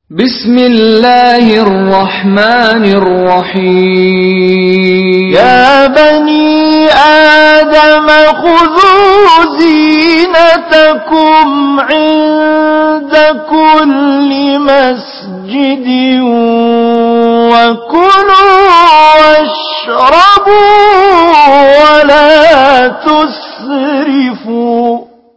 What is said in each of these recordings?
بسم الله الرحمن الرحيم يا بني آدم خذوا زينتكم عند كل مسجد وكلوا واشربوا ولا تسرفوا.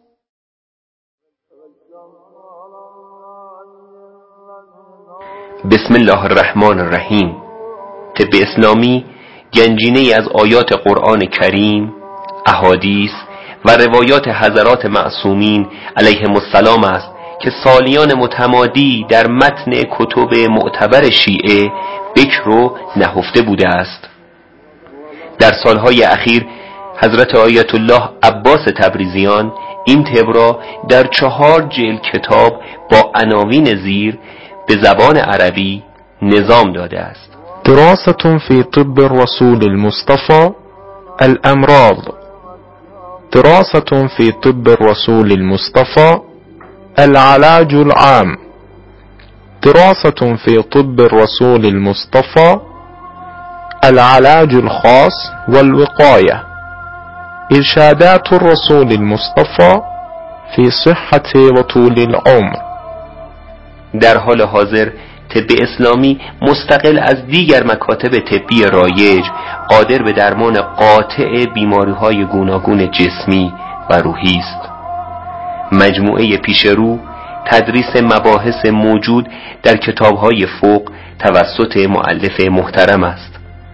بسم الله الرحمن الرحیم. طب اسلامی گنجینه‌ای از آیات قرآن کریم، احادیث و روایات حضرات معصومین علیهم السلام است که سالیان متمادی در متن کتب معتبر شیعه بکر و نهفته بوده است. در سالهای اخیر حضرت آیت الله عباس تبریزیان این طب را در 4 جلد کتاب با عناوین زیر به زبان عربی نظام داده است. دراسة في طب الرسول المصطفى الأمراض. دراسة في طب الرسول المصطفى العلاج العام. دراسة في طب الرسول المصطفى العلاج الخاص والوقاية. إرشادات الرسول المصطفى في صحة وطول العمر. در حال حاضر طب اسلامی مستقل از دیگر مکاتب طبی رایج قادر به درمان قاطع بیماری‌های گوناگون جسمی و روحی است. مجموعه پیشرو تدریس مباحث موجود در کتاب‌های فوق توسط مؤلف محترم است.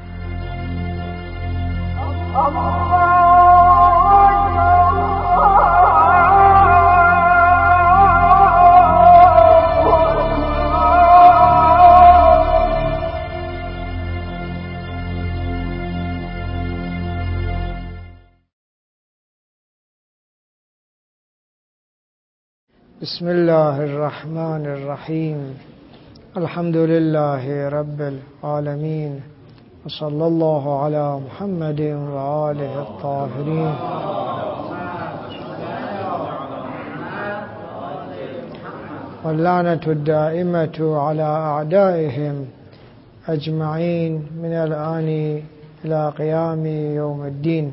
بسم الله الرحمن الرحیم. الحمد لله رب العالمین و صلی الله علی محمد و آله الطاهرین. واللعنة الدائمة على أعدائهم أجمعين من الآن إلى قيام يوم الدين.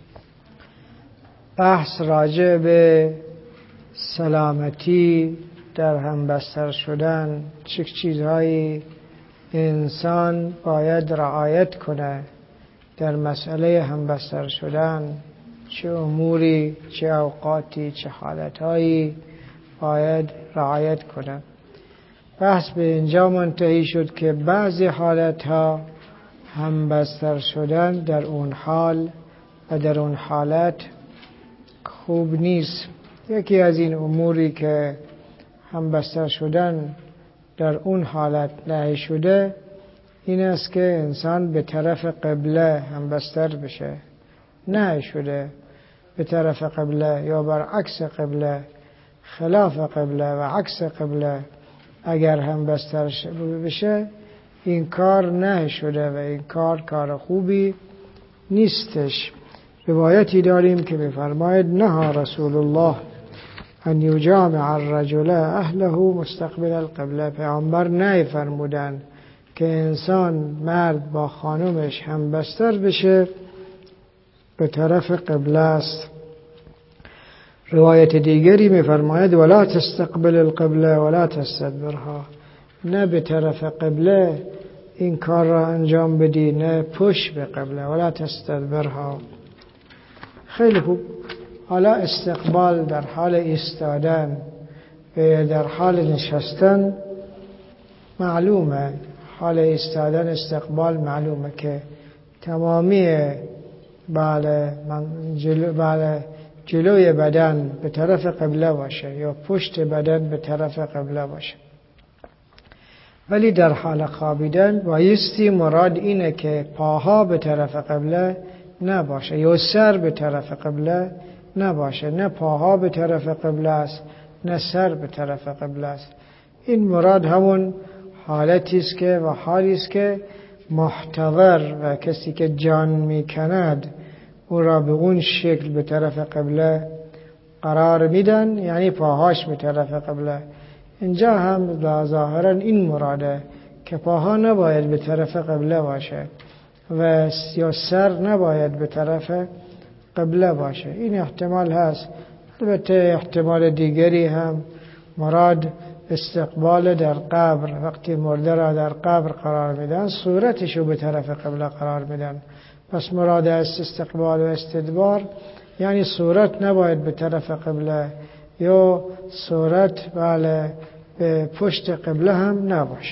بحث راجع به سلامتی در همبستر شدن، چه چیزهایی انسان باید رعایت کنه در مسئله همبستر شدن، چه اموری، چه اوقاتی، چه حالتهایی باید رعایت کنه. بحث به اینجا منتهی شد که بعضی حالتها همبستر شدن در اون حال و در اون حالت خوب نیست. یکی از این اموری که همبستر شدن در اون حالت نهی شده این است که انسان به طرف قبله همبستر بشه. نهی شده به طرف قبله یا برعکس قبله، خلاف قبله و عکس قبله اگر همبستر بشه این کار نهی شده و این کار خوبی نیستش. روایتی داریم که می‌فرماید نهى رسول الله ان یجامع الرجل اهله مستقبل القبله. پیامبر نهی فرمودن که انسان مرد با خانمش همبستر بشه به طرف قبله است. روایت دیگری می‌فرماید ولا تستقبل القبله ولا تستدبرها. نه به طرف قبله این کار را انجام بدی، نه پشت به قبله. ولا تستدبرها. خیلی خوب. حالا استقبال در حال ایستادن و در حال نشستن معلومه. حال ایستادن استقبال معلومه که تمامی جلوی بدن به طرف قبله باشه یا پشت بدن به طرف قبله باشه. ولی در حال خوابیدن بایستی مراد اینه که پاها به طرف قبله نباشه یا سر به طرف قبله نباشه. نه پاها به طرف قبله است نه سر به طرف قبله است. این مراد همون حالتی است که و حالی است که محتضر و کسی که جان میکند او را به اون شکل به طرف قبله قرار میدن، یعنی پاهاش به طرف قبله. اینجا هم ظاهرا این مراده که پاها نباید به طرف قبله باشه و یا سر نباید به طرف قبله باشه. این احتمال هست. البته احتمال دیگری هم مراد استقبال در قبر، وقتی مرده را در قبر قرار میدن صورتشو به طرف قبله قرار میدن، پس مراد است استقبال و استدبار، یعنی صورت نباید به طرف قبله یا صورت بله به پشت قبله هم نباشه.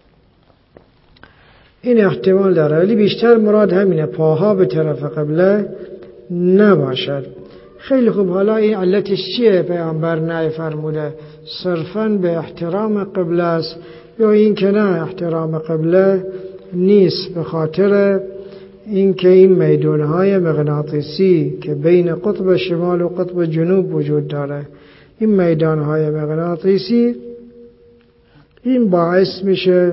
این احتمال داره، ولی بیشتر مراد همینه، پاها به طرف قبله نباشد. خیلی خوب، حالا این علتش چیه؟ پیامبر نه فرموده صرفاً به احترام قبله است یا این که نه احترام قبله نیست؟ به خاطر اینکه این میدانهای مغناطیسی که بین قطب شمال و قطب جنوب وجود داره، این میدانهای مغناطیسی این باعث میشه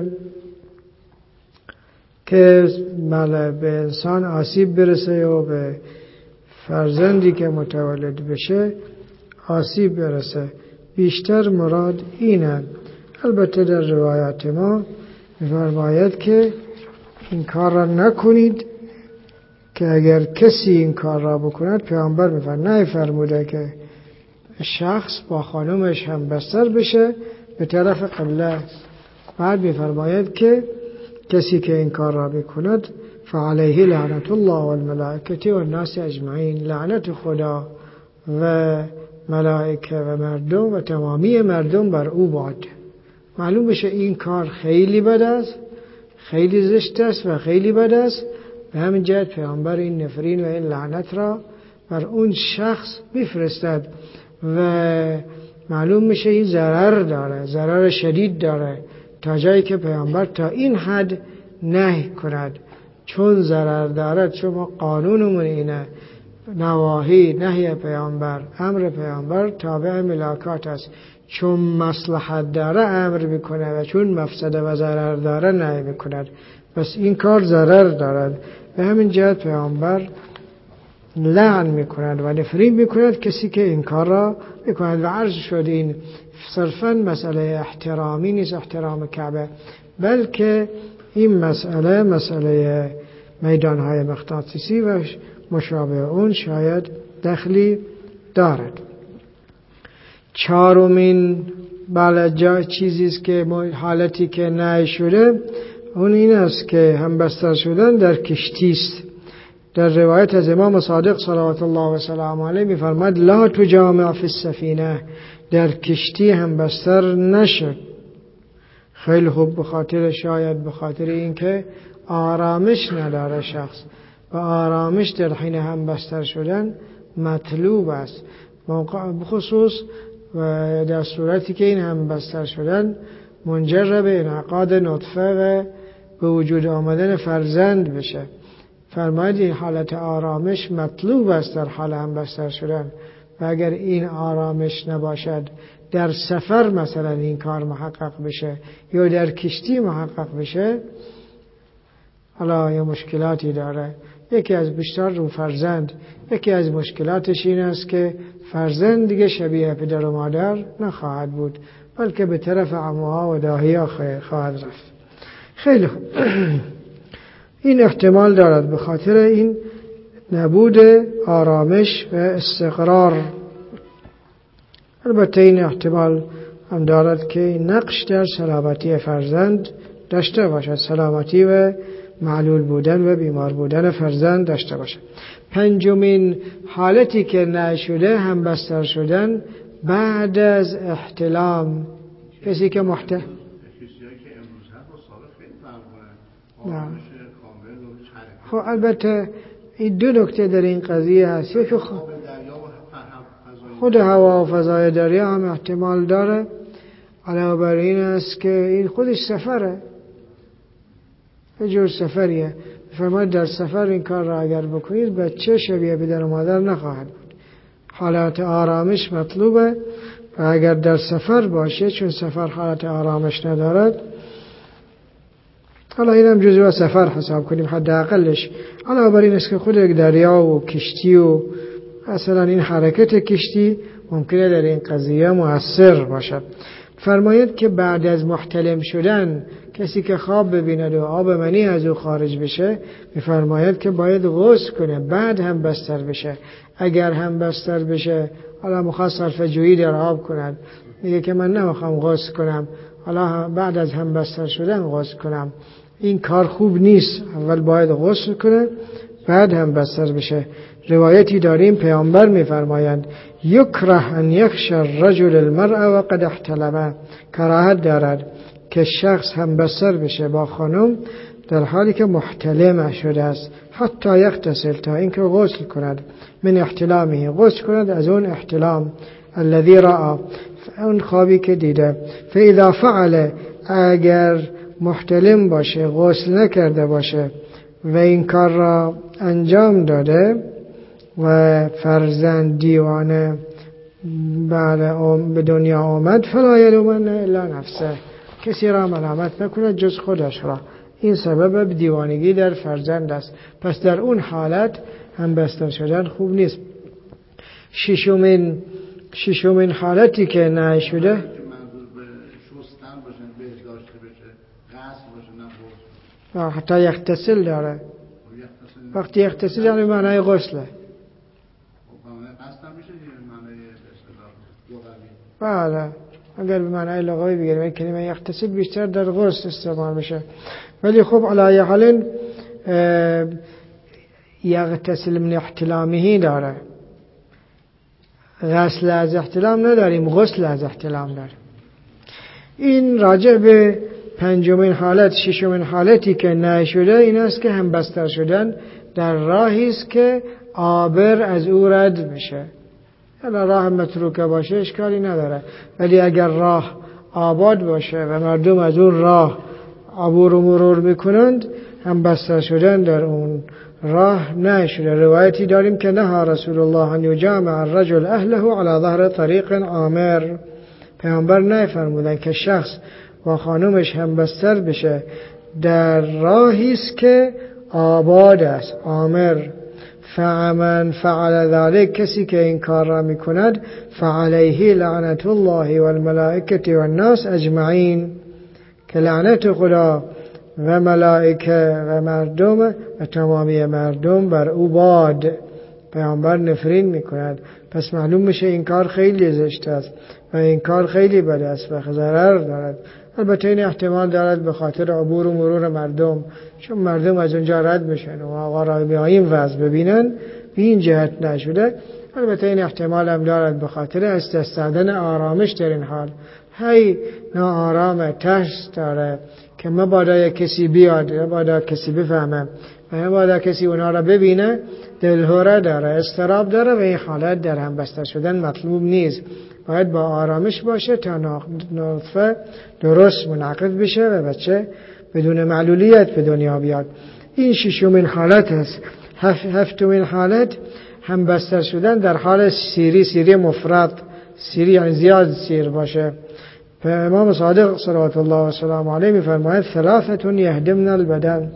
که به انسان آسیب برسه یا به فرزندی که متولد بشه آسیب برسه. بیشتر مراد اینه. البته در روایات ما می‌فرماید که این کار را نکنید، که اگر کسی این کار را بکند پیامبر نه فرموده که شخص با خانومش هم بستر بشه به طرف قبله. بعد می‌فرماید که کسی که این کار را بکند فعليه لعنت الله والملائکه والناس اجمعین، لعنت خدا و ملائکه و مردم و تمامی مردم بر او باد. معلوم بشه این کار خیلی بد است، خیلی زشت است و خیلی بد است. به همین جهت پیامبر این نفرین و این لعنت را بر اون شخص بفرستد و معلوم میشه این ضرر داره، ضرر شدید داره، تا جایی که پیامبر تا این حد نهی کند. چون ضرر دارد، چون ما قانونمون اینه نواهی نهی پیامبر، امر پیامبر تابع ملاکات است. چون مصلحت داره امر میکنه و چون مفسده و ضرر داره نهی میکند. پس این کار ضرر دارد. به همین جهت پیامبر لعن میکند و نفرین میکند کسی که این کار را میکند. و عرض شد این صرفا مسئله احترامی نیست، احترام کعبه، بلکه این مسئله میدانهای مغناطیسی و مشابه اون شاید دخلی دارد. چهارمین چیزی است که حالتی که نهی شده اون این است که همبستر شدن در کشتی است. در روایت از امام صادق صلوات الله و سلام علیه می‌فرماید لا تجامع فی السفینه، در کشتی همبستر نشد. خیلی خوب، شاید به خاطر اینکه آرامش نداره شخص و آرامش در حین همبستر شدن مطلوب است، بخصوص و در صورتی که این همبستر شدن منجر به انعقاد نطفه و به وجود آمدن فرزند بشه. فرماید این حالت آرامش مطلوب است در حال همبستر شدن، و اگر این آرامش نباشد در سفر مثلا این کار محقق بشه یا در کشتی محقق بشه، حالا یه مشکلاتی داره. یکی از بیشتر رو فرزند، یکی از مشکلاتش این است که فرزند دیگه شبیه پدر و مادر نخواهد بود، بلکه به طرف عموها و داهیها خواهد رفت. خیلی خوب. این احتمال دارد به خاطر این نبود آرامش و استقرار. البته این احتمال هم دارد که نقش در سلامتی فرزند داشته باشد، سلامتی و معلول بودن و بیمار بودن فرزند داشته باشد. پنجمین حالتی که نشده همبستر شدن بعد از احتلام. کسی که خب البته این دو نکته در این قضیه هست. یکی خود هوا و فضای دریا هم احتمال داره. علاوه بر این است که این خودش سفره، یه جور سفریه. فرماید در سفر این کار را اگر بکنید بچه شبیه پدر و مادر نخواهد بود. حالت آرامش مطلوبه و اگر در سفر باشه، چون سفر حالت آرامش ندارد، حالا اینم جزء سفر حساب کنیم حداقلش. علاوه بر این است که خود دریا و کشتی و مثلا این حرکت کشتی ممکنه در این قضیه مؤثر باشد. فرماید که بعد از محتلم شدن کسی که خواب ببیند و آب منی از او خارج بشه، میفرماید که باید غسل کنه، بعد هم بستر بشه. اگر هم بستر بشه، حالا میخواد صرف جویی در آب کند، میگه که من نمیخوام غسل کنم، حالا بعد از هم بستر شدن غسل کنم، این کار خوب نیست. اول باید غسل کنه، بعد هم بستر بشه. روایتی داریم پیامبر میفرمایند یکره ان یخشى الرجل المرأة وقد احتلم، کراهت دارد که شخص هم بستر بشه با خانم در حالی که محتلم شده است، حتی یغتسل، تا اینکه غسل کند، من احتلامه، غسل کند از اون احتلام، الذي رأى، اون خوابی که دیده. فاذا فعل، اگر محتلم باشه غسل نکرده باشه و این کار را انجام داده و فرزند دیوانه به دنیا آمد، فلا یلومن الا نفسه، کسی را ملامت نکند جز خودش را، این سبب دیوانگی در فرزند است. پس در اون حالت هم بستر شدن خوب نیست. ششمین حالتی که نه شده حتی یغتسل داره. وقتی یغتسل یعنی معنای غسله. بله، اگر به معنای لغوی بگیریم کلمه یغتسل بیشتر در غسل استعمال میشه، ولی خب علی حال یغتسل من احتلامه داره. غسل از احتلام نداریم، غسل از احتلام داریم. این راجع به پنجمین حالت. ششمین حالتی که نشده این است که هم بستر شدن در راهی است که عابر از او رد میشه. اگر راه متروکه باشه اشکالی نداره، ولی اگر راه آباد باشه و مردم از اون راه عبور و مرور میکنند، هم بستر شدن در اون راه نشده. روایتی داریم که نهى رسول الله ان یجامع الرجل اهله على ظهر طریق عامر، پیامبر نفرمودن که شخص با خانومش هم بستر بشه در راهی است که آباد است، عامر. فمن فعل ذلك، کسی که این کار را میکند، فعليه لعنت الله والملائکه والناس اجمعین، که لعنت خدا و ملائکه و مردم و تمامی مردم بر او باد. پیامبر نفرین میکند. پس معلوم میشه این کار خیلی زشت است و این کار خیلی بد است و ضرر دارد. البته این احتمال دارد به خاطر عبور و مرور مردم، چون مردم از اونجا رد میشن و آقا را به این وضع ببینن، به این جهت نشده. البته این احتمال هم دارد به خاطر استعدادن آرامش در این حال، هی ناآرام، ترس داره که مبادا کسی بیاد، مبادا کسی بفهمه و مبادا کسی اونا را ببینه، دلهوره داره، استراب داره و این حالت در هم بستر شدن مطلوب نیست. باید با آرامش باشه تا نطفه درست منعقد بشه و بچه بدون معلولیت به دنیا بیاد. این ششمین حالت است. هفتمین حالت هم بستر شدن در حال سیری مفرط، سیری یعنی زیاد سیر باشه. امام صادق صلوات الله و سلام علیه می‌فرماید ثلاثه یهدمن البدن،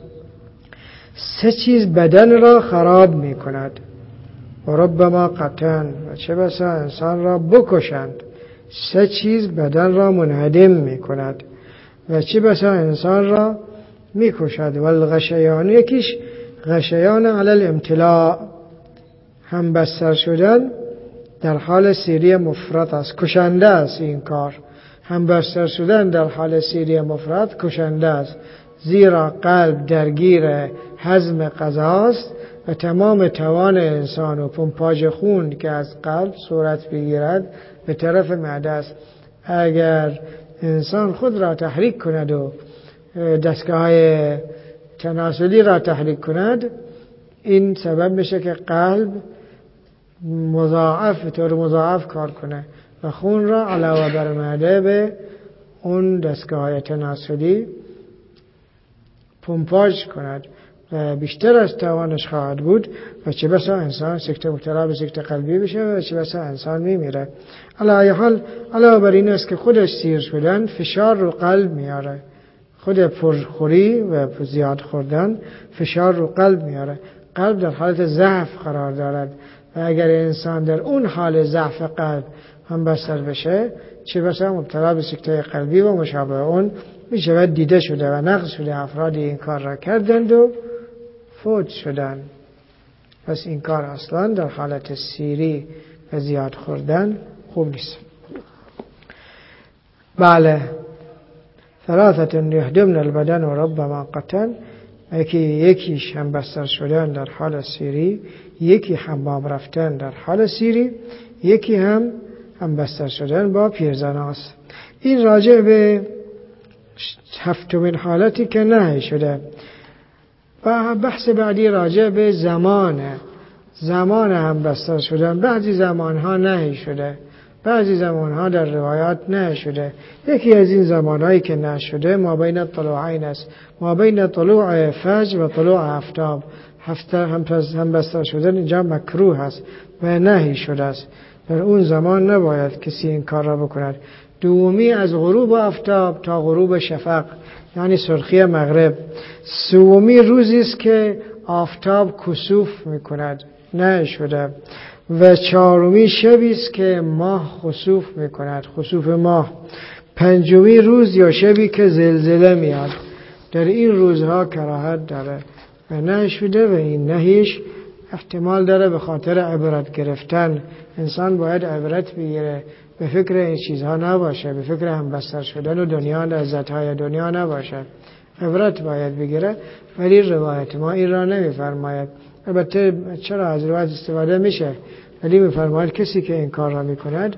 سه چیز بدن را خراب می‌کند. و ربما قتن، و چه بسا انسان را بکشند. سه چیز بدن را منهدم می‌کند و چه بسا انسان را می‌کشد. والغشیان، یکیش غشیان علی الامتلاء، هم بستر شدن در حال سیری مفرط است، کشنده است. این کار هم بستر شدن در حال سیری مفرط کشنده است، زیرا قلب درگیر هضم غذاست و تمام توان انسان و پمپاژ خون که از قلب صورت بگیرد به طرف معده است. اگر انسان خود را تحریک کند و دستگاه تناسلی را تحریک کند، این سبب میشه که قلب به طور مضاعف کار کنه و خون را علاوه بر معده به اون دستگاه تناسلی پمپاژ کند و بیشتر از توانش خواهد بود و چه بسا انسان سکته مبتلا به سکته قلبی بشه و چه بسا انسان میمیره. علاوه حال علاوه بر این است که خودش سیر شدن فشار رو قلب میاره، خود پرخوری و زیاد خوردن فشار رو قلب میاره. قلب در حالت ضعف قرار دارد و اگر انسان در اون حال ضعف قلب هم بستر بشه، چه بسا مبتلا به سکته قلبی و مشابه اون می شود دیده شده و نقض شده. افرادی این کار را کردند و فوت شدند. پس این کار اصلا در حالت سیری و زیاد خوردن خوب نیست. بله، ثلاثة یهدمن البدن و ربما قتل. یکیش هم بستر شدن در حال سیری، یکی حمام رفتن در حال سیری، یکی هم بستر شدن با پیرزناست. این راجع به هفتمین حالتی که نهی شده. و بحث بعدی راجع به زمان هم بستر شدن. بعضی زمانها نهی شده، بعضی زمانها در روایات نهی شده. یکی از این زمانهایی که نهی شده ما بین طلوعین است، ما بین طلوع فجر و طلوع آفتاب. هم بستر شدن اینجا مکروه است و نهی شده است. در اون زمان نباید کسی این کار را بکند. دومی از غروب آفتاب تا غروب شفق، یعنی سرخی مغرب. سومی روزی است که آفتاب کسوف میکند، نهی شده. و چهارمی شبی است که ماه خسوف میکند، خسوف ماه. پنجمی روز یا شبی که زلزله میاد. در این روزها کراهت داره و نهی شده و این نهیش احتمال داره به خاطر عبرت گرفتن. انسان باید عبرت بگیره، به فکر این چیزها نباشه، به فکر هم بستر شدن و دنیا، لذت‌های دنیا نباشه. عبرت باید بگیره. ولی روایت ما این را نمی‌فرماید. البته چرا از روایت استفاده میشه، ولی می‌فرماید کسی که این کار را می‌کند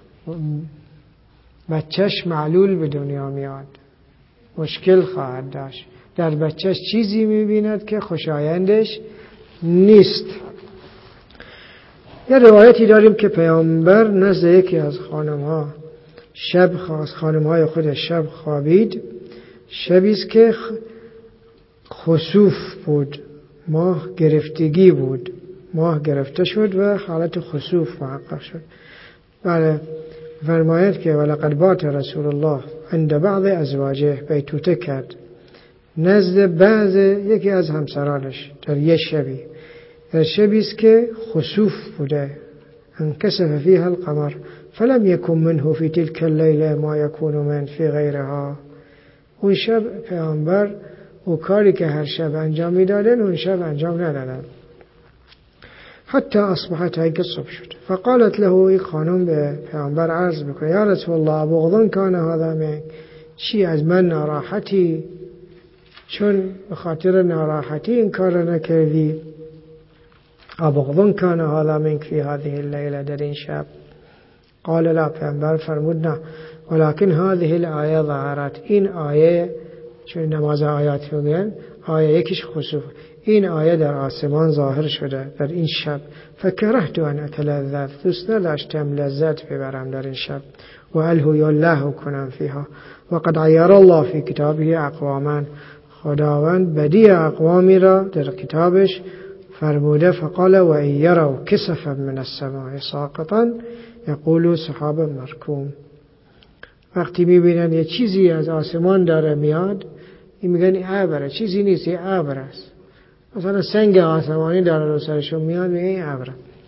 بچه‌ش معلول به دنیا میاد، مشکل خواهد داشت. در بچه‌ش چیزی می‌بیند که خوشایندش نیست. یه روایتی داریم که پیامبر نزد یکی از خانم‌ها خانم‌های خودش شب خوابید. شبی است که خسوف بود، ماه گرفتگی بود، ماه گرفته شد و حالت خسوف محقق شد. بله، فرماید که ولقد بات رسول الله عند بعض ازواجه، بیتوته کرد نزد بعض یکی از همسرانش در یه شبی. در شبی است که خسوف بوده، انکسف فیها القمر فلم یکن منه فی تلک اللیله ما یکون من فی غیرها. اون شب پیامبر او کاری که هر شب انجام میدادن اون شب انجام ندادن. حتی اصبحت هایی که صبح شد. فقالت له، این خانم به پیامبر عرض میکنه یا رسول الله بغضن کان هذا منک، چی از من ناراحتی؟ چون به خاطر ناراحتی این کار نکردی. ابغضن کان هذا منک فی هذه اللیله، در این شب. قال لا، پیامبر فرمود نه، ولكن هذه الآیه ظهرت، این آیه، چون نماز آیات میگن آیه یکیش خسوف، این آیه در آسمان ظاهر شده در این شب. فکرهت ان اتلذذ، دوست نداشتم لذت ببرم در این شب. و الهو الله کنم فیها. وقد عیر الله فی کتابه اقواما، خداوند بدی اقوامی را در کتابش فرموده. فقال و ان یروا کسفا من السماء ساقطا یقولوا سحاب مرکوم. وقتی میبینن یه چیزی از آسمان داره میاد، این میگن این ابره، چیزی نیست، این ابر است. مثلا سنگ آسمانی داره رو سرشون میاد، میگن این ابره.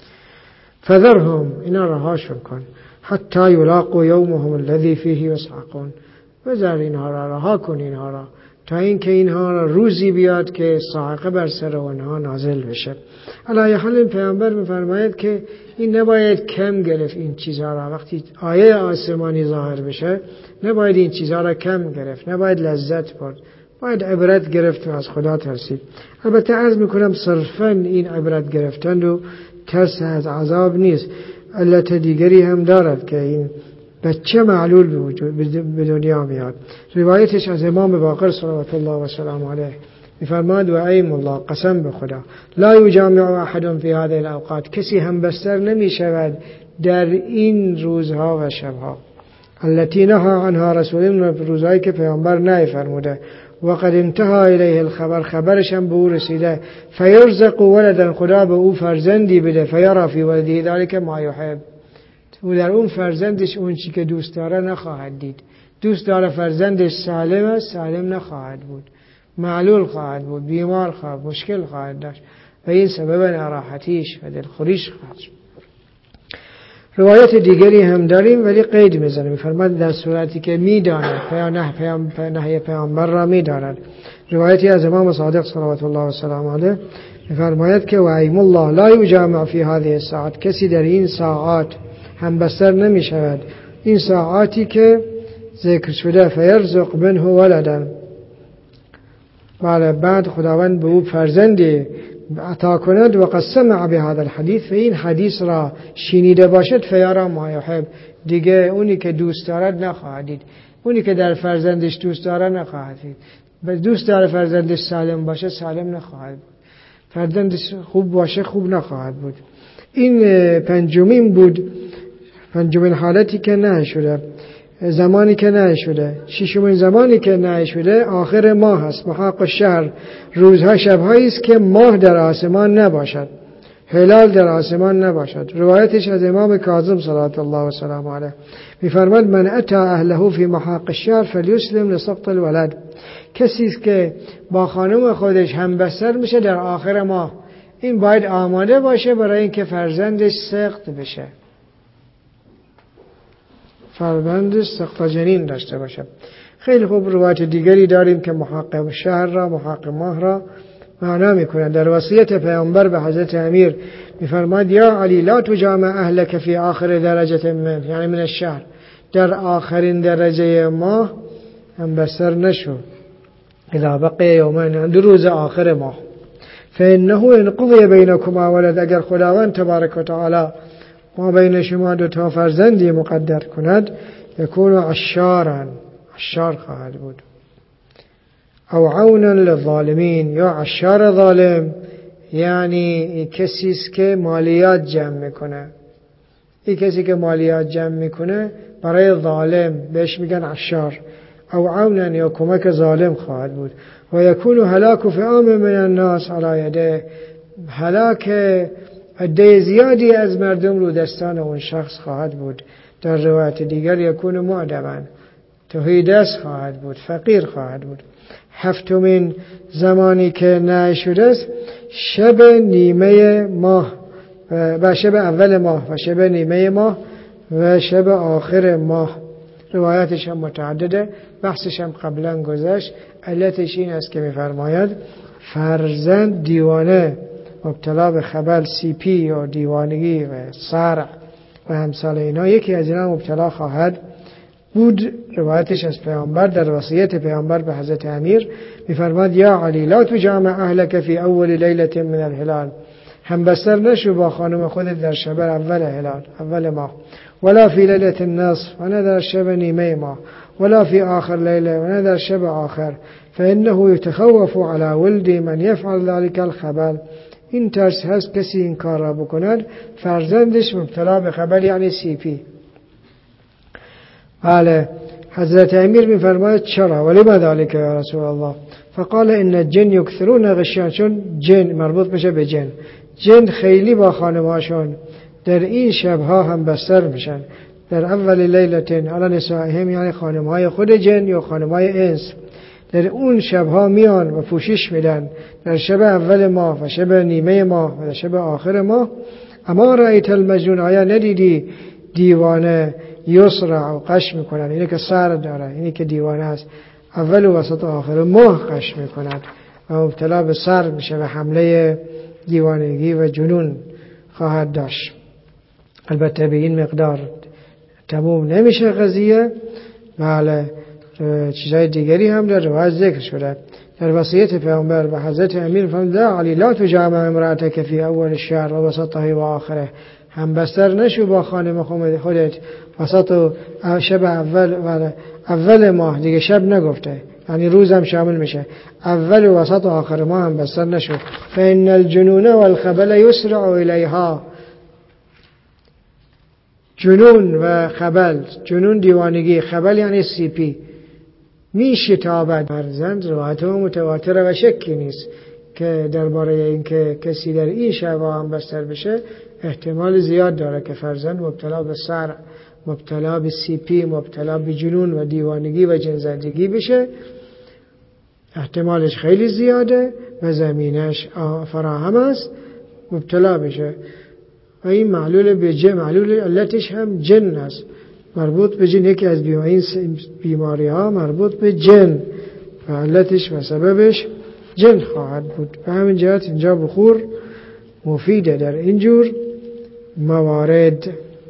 فذرهم، اینا رهاشون کن، حتی یلاقوا یومهم الذی فیه یصعقون، بذار اینها را، رها کن اینها را تا اینکه اینها را روزی بیاد که صاعقه بر سر اونها نازل بشه. علی حال این پیامبر میفرماید که این نباید کم گرفت این چیزها را. وقتی آیه آسمانی ظاهر بشه نباید این چیزها را کم گرفت، نباید لذت برد، باید عبرت گرفت و از خدا ترسید. البته عرض میکنم صرفا این عبرت گرفتن و ترس از عذاب نیست، علت دیگری هم دارد که این بچه معلول به دنیا میاد. روایتش از امام باقر صلوات الله و سلام علیه میفرماد و ایم الله، قسم به خدا، لا یجامع احد فی هذه الاوقات، کسی هم بستر نمی شود در این روزها و شبها. التي نهى عنها رسول الله، روزهایی که پیامبر نهی فرموده. وقد انتهى الیه الخبر، خبرش هم به او رسیده. فیرزق ولدا، خدا به او فرزندی بده. فیرا فی ولده ذلك ما یحب، او در اون فرزندش اون چی که دوست داره نخواهد دید. دوست داره فرزندش سالم است، سالم نخواهد بود، معلول خواهد بود، بیمار خواهد، مشکل خواهد داشت و این سبب ناراحتیش و دلخوریش خواهد شد. روایت دیگری هم داریم ولی قید میزنه، میفرماد در صورتی که میداند نهی پیامبر را میداند. روایتی از امام صادق صلوات الله و سلام علیه میفرماید که و ایم الله لا یجامع فی هذه الساعات، کسی در این ساعات همبستر نمی شود، این ساعاتی که ذکر شده، فیرزق منه ولدا، بعد خداوند به او فرزندی عطا کند، و قد سمع بهذا الحديث، و این حدیث را شنیده باشد، فیرا ما یحب، دیگه اونی که دوست دارد نخواهد دید، اونی که در فرزندش دوست داره نخواهد دید، دوست داره فرزندش سالم باشه سالم نخواهد بود، فرزندش خوب باشه خوب نخواهد بود. این پنجمین حالتی که نه شده، زمانی که نه شده. ششمین زمانی که نه شده آخر ماه است، محاق الشهر، روزها شبهایی است که ماه در آسمان نباشد، هلال در آسمان نباشد. روایتش از امام کاظم صلوات الله و سلام علیه میفرماد من اتی اهله فی محاق الشهر فلیسلم لسقط الولد، کسی که با خانم خودش همبستر میشه در آخر ماه، این باید آماده باشه برای اینکه فرزندش سقط بشه، فرزندش سقط جنین داشته باشه. خیلی خوب. روایت دیگری داریم که محاق شهر را، محاق ماه را معنا میکنند. در وصیت پیامبر به حضرت امیر میفرماد یا علی لا تجامع اهلک فی آخر درجه من، یعنی من الشهر، در آخرین درجه ماه همبستر نشو، اذا بقی یومین، دو روز آخر ماه، فانه ان قضی بینکما ولد، اگر خداوند تبارک و تعالی ما بین شما دو تا فرزندی مقدر کند، یکون عشارا، عشار خواهد بود، او عونا للظالمین، یا عشار ظالم، یعنی کسی است که مالیات جمع میکنه، این کسی که مالیات جمع میکنه برای ظالم بهش میگن عشار، او عونا، یا کمک ظالم خواهد بود. و یکون هلاک فئام من الناس علی یده، هلاک عده زیادی از مردم رو دستان اون شخص خواهد بود. در روایت دیگر یکون معدما، تهیدست خواهد بود، فقیر خواهد بود. هفتمین زمانی که نه شده است شب نیمه ماه و شب اول ماه و شب نیمه ماه و شب آخر ماه. روایتش هم متعدده، بحثش هم قبلا گذشت. علتش این است که می‌فرماید فرزند دیوانه مبتلا به خبل، CP یا دیوانگی و صرع و همسال اینا، یکی از اینا مبتلا خواهد بود. روایتش از پیامبر در وصیت پیامبر به حضرت امیر می‌فرماد یا علی لا تجامع اهلک فی اول لیلة من الهلال، همبستر نشو با خانم خودت در شب اول هلال، اول ماه، ولا فی لیلة النصف، و نه در شب نیمه ماه، ولا فی آخر لیله، و نه در شب آخر، فانه یتخوف علی ولد من یفعل ذلك الخبل، این ترس هست کسی این کار را بکند فرزندش مبتلا به خبل، یعنی CP. بله. حضرت امیر میفرماید چرا؟ ولما ذلك یا رسول الله؟ فقال ان الجن یکثرون غشیان، چون جن مربوط میشه به جن، جن خیلی با خانماشون در این شبها هم بستر میشن، در اول لیلتین علی نسائهم، یعنی خانمهای خود جن یا خانمهای انس، در اون شبها میان و پوشش میدن، در شب اول ماه و شب نیمه ماه و شب آخر ماه. اما رأیت المجنون، آیا ندیدی دیوانه یسرع و قش میکنن، اینه که سر داره، اینی که دیوانه است، اول و وسط و آخر ماه قش میکند و مبتلا به سر میشه و حمله دیوانگی و جنون خواهد داشت. البته به این مقدار تموم نمیشه قضیه. بله. چیزای دیگری هم در روایت ذکر شده. در وصیت پیامبر به حضرت امیر فرمود علی لا تجامع امرأتک فی اول الشهر و وسطه و آخره، هم بستر نشو با خانم خودت وسط و شب اول ماه، دیگه شب نگفته، یعنی روز هم شامل میشه، اول و وسط و آخر ماه هم بستر نشو. فإن الجنون والخبل یسرع الیها، جنون و خبل، جنون دیوانگی، خبل یعنی CP، میشتابد فرزند. روایت متواتره و شکی نیست که درباره اینکه کسی در این شب هم بستر بشه احتمال زیاد داره که فرزند مبتلا به صرع، مبتلا به CP، مبتلا به جنون و دیوانگی و جنزدگی بشه. احتمالش خیلی زیاده و زمینش فراهم است مبتلا بشه. و این معلول به جن، معلول علتش هم جن است، مربوط به جن. یکی از بیماری ها مربوط به جن و علتش و سببش جن خواهد بود. به همین جهت اینجا بخور مفیده در اینجور موارد.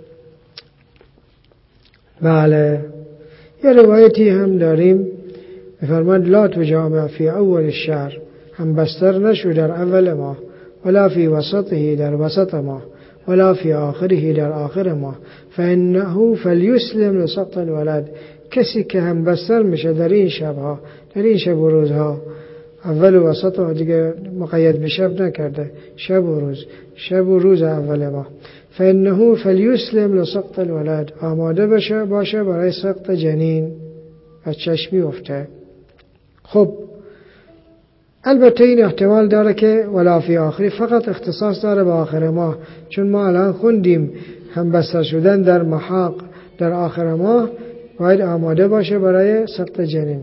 بله، یه روایتی هم داریم می‌فرماید لا تجامع فی اول الشهر، هم بستر نشو در اول ماه، ولا فی وسطه در وسط ماه، ولا فی آخره در آخر ماه، فانه فلیسلم لسقط الولد. کسی که هم بستر میشه در این شبها، در این شب و روزها، اول و وسط و دیگه مقید به شب نکرده، شب و روز، شب و روز اول ماه، فانه فلیسلم لسقط الولد، آماده باشه برای سقط جنین و چشمی افته. خب البته این احتمال داره که ولا فی آخری فقط اختصاص داره به آخر ماه، چون ما الان خوندیم هم بستر شدن در محاق در آخر ماه باید آماده باشه برای سقط جنین.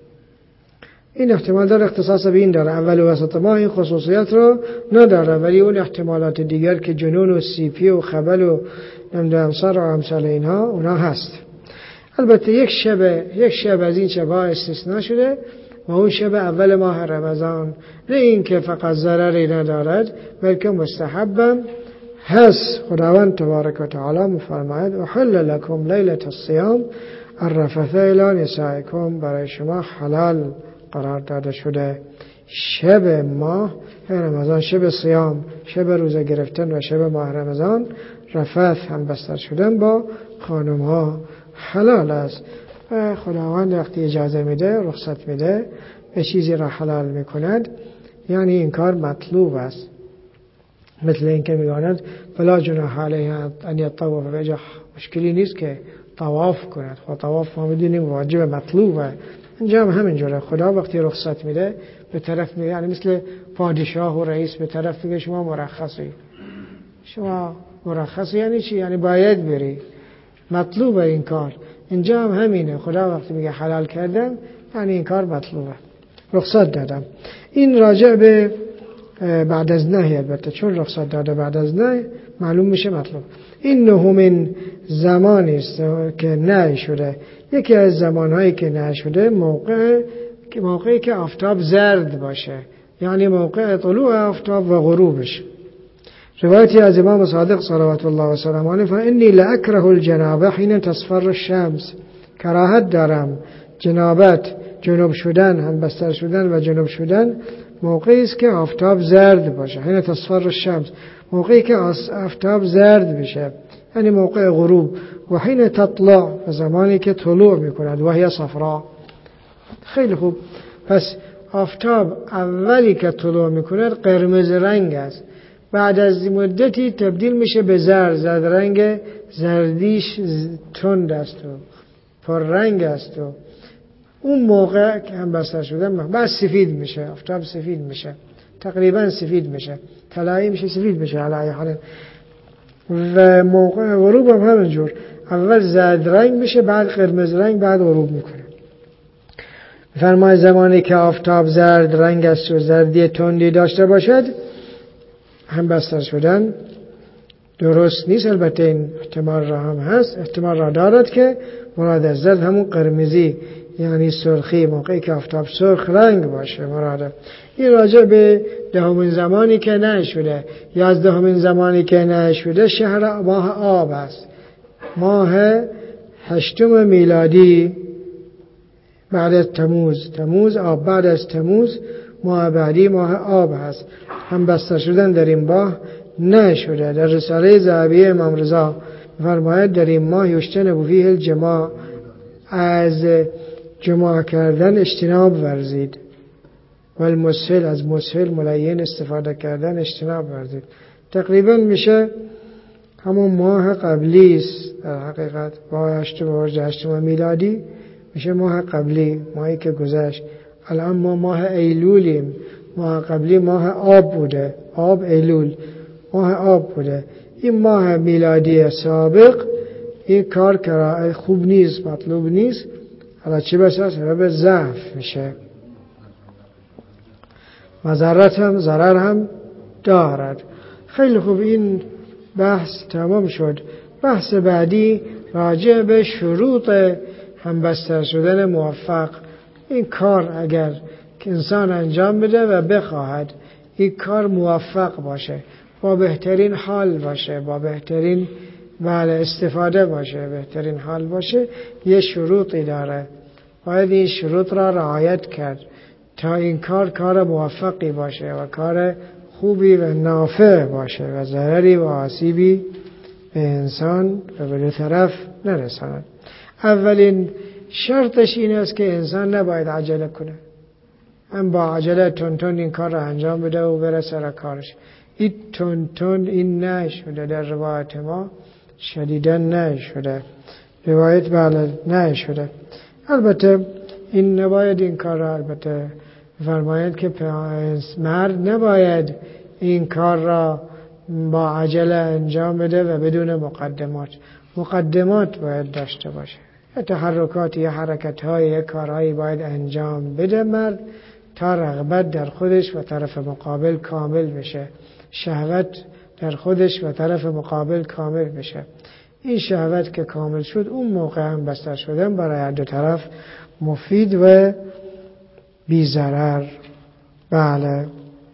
این احتمال داره اختصاص به این داره، اول و وسط ماه این خصوصیت رو نداره، ولی اون احتمالات دیگر که جنون و سیپی و خبل و نمدامسر و امثال اینها اونا هست. البته یک شب از این شبها استثناء شده و اون شب اول ماه رمضان، نه این که فقط ضرری ندارد بلکه مستحبم هست. خداوند تبارک و تعالی می‌فرماید احل لکم لیلة الصیام الرفث الی نسائکم، برای شما حلال قرار داده شده شب ماه رمضان، شب صیام، شب روزه گرفتن و شب ماه رمضان، رفث هم بستر شدن با خانم ها حلال است. و خداوند وقتی اجازه میده، رخصت میده، به چیزی را حلال میکند، یعنی این کار مطلوب است. مثل این که میگویند فلا جناح علیه ان یطوف، به مشکلی نیست که طواف کند. خب طواف ما میدونیم واجب مطلوبه، اینجا هم همینجوره. خدا وقتی رخصت میده به طرف میگه، یعنی مثل پادشاه و رئیس به طرف میگه شما مرخصی. شما مرخصی یعنی چی؟ یعنی باید بری، مطلوبه این کار. اینجا هم همینه، خدا وقتی میگه حلال کردم یعنی این کار مطلوبه، رخصت دادم. این راجع به بعد از نهی، البته چون رخصت داده بعد از نهی معلوم میشه مطلوب. این نهمین زمانی است که نهی شده. یکی از زمانهایی که نهی شده موقعی که آفتاب زرد باشه، یعنی موقع طلوع آفتاب و غروبش. روایتی از امام صادق صلوات الله و سلامه علیه فانی لاکره الجنابه حین تصفر الشمس، کراهت دارم جنابت، جنوب شدن، هم بستر شدن و جنوب شدن موقعی است که آفتاب زرد باشه. حین تصفر الشمس، موقعی که آفتاب زرد بشه، یعنی موقع غروب. و حین تطلع، و زمانی که طلوع میکند، و هی صفرا. خیلی خوب، پس آفتاب اولی که طلوع میکند قرمز رنگ است، بعد از مدتی تبدیل میشه به زرد رنگ، زردیش تند است و پر رنگ است و اون موقع که هم بستر شدن بعد سفید میشه، آفتاب سفید میشه، تقریبا سفید میشه، طلایی میشه، سفید میشه علی حال. و موقع غروب هم همینجور، اول زرد رنگ میشه، بعد قرمز رنگ، بعد غروب میکنه. فرمای زمانی که آفتاب زرد رنگ است و زردی تندی داشته باشد هم بستر شدن درست نیست. البته این احتمال را هم هست، احتمال را دارد که مراد از زرد همون قرمزی یعنی سرخی، موقعی که آفتاب سرخ رنگ باشه مراده. این راجع به دهمین زمانی که نهی شده. 11مین زمانی که نهی شده شهر ماه آب است، ماه 8 میلادی بعد از تموز آب، بعد از تموز ماه بعدی ماه آب هست. هم بستر شدن در این ماه نشده. در رساله ذهبیه امام رضا فرماید در این ماه یجتنب فیه الجماع، از جماع کردن اجتناب ورزید. و المسهل، از مسهل ملین استفاده کردن اجتناب ورزید. تقریبا میشه همون ماه قبلی است در حقیقت، ماه 8 میلادی میشه ماه قبلی، ماهی که گذشت. الان ما ماه ایلولیم، ماه قبلی ماه آب بوده، آب ایلول ماه آب بوده. این ماه میلادی سابق این کار خوب نیست، مطلوب نیست، حالا چی بسه سبب ضعف میشه، مضرت هم ضرر هم دارد. خیلی خوب، این بحث تمام شد. بحث بعدی راجع به شروط همبستر شدن موفق. این کار اگر که انسان انجام بده و بخواهد این کار موفق باشه، با بهترین حال باشه، با بهترین استفاده باشه، بهترین حال باشه، یه شروطی داره. باید این شروط را رعایت کرد تا این کار موفقی باشه و کار خوبی و نافع باشه و ضرری و آسیبی به انسان و به دو طرف نرساند. اولین شرطش این است که انسان نباید عجله کنه. هم با عجله تون این کار را انجام بده و بره سر کارش. این تون این نشده در روایت ما، شدیداً نشده. روایت نشده. البته این نباید این کار را البته فرماید که مرد نباید این کار را با عجله انجام بده و بدون مقدمات باید داشته باشه. تحرکات یا حرکت‌های یا کارهایی باید انجام بده مرد تا رغبت در خودش و طرف مقابل کامل بشه، شهوت در خودش و طرف مقابل کامل بشه. این شهوت که کامل شد اون موقع هم بستر شدن برای هر دو طرف مفید و بی ضرر. بله،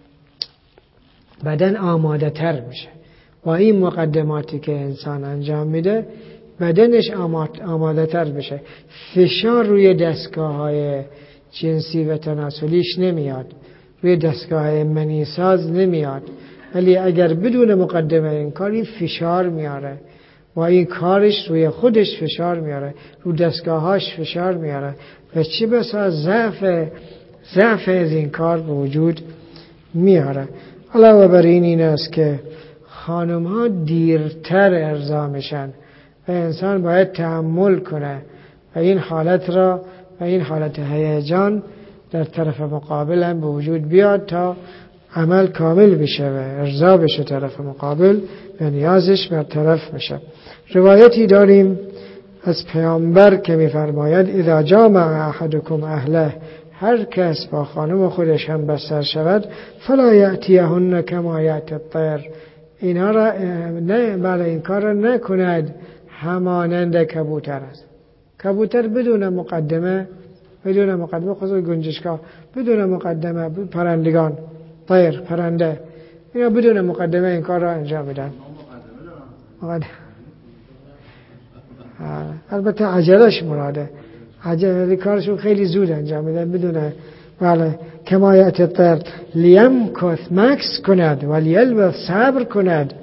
بدن آماده تر میشه با این مقدماتی که انسان انجام میده، بدنش آماده تر بشه. فشار روی دستگاه های جنسی و تناسلیش نمیاد، روی دستگاه های منیساز نمیاد، ولی اگر بدون مقدمه این کاری فشار میاره و این کارش روی خودش فشار میاره، رو دستگاهاش فشار میاره و چه بسا ضعف از این کار به وجود میاره. علاوه بر این است که خانم ها دیرتر ارضا میشن و انسان باید تحمل کنه و این حالت را و این حالت هیجان در طرف مقابل هم به وجود بیاد تا عمل کامل بشه و ارضا بشه طرف مقابل و نیازش برطرف بشه. روایتی داریم از پیامبر که می‌فرماید اذا جامع احدکم اهله، هر کس با خانم خودش هم بستر شود فلا یأتیهن کما یأتی الطیر، اینا را این کار را نکند همانند کبوتر است. کبوتر بدون مقدمه خصوصا گنجشکا بدون مقدمه، پرندگان طیر پرنده اینا بدون مقدمه این کار را انجام بدن. البته عجلش مراده، عجله کارشون خیلی زود انجام میدن بدون کما یأتی الطیر لیمکث مکث کند و لیلبث صبر کند.